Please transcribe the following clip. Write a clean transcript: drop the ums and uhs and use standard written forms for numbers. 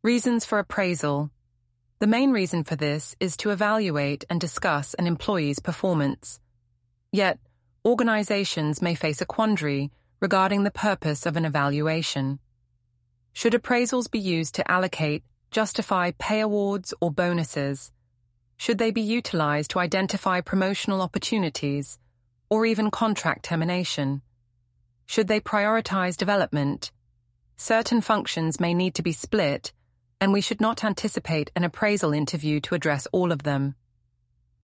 Reasons for appraisal. The main reason for this is to evaluate and discuss an employee's performance. Yet, organizations may face a quandary regarding the purpose of an evaluation. Should appraisals be used to allocate, justify pay awards or bonuses? Should they be utilized to identify promotional opportunities or even contract termination? Should they prioritize development? Certain functions may need to be split, and we should not anticipate an appraisal interview to address all of them.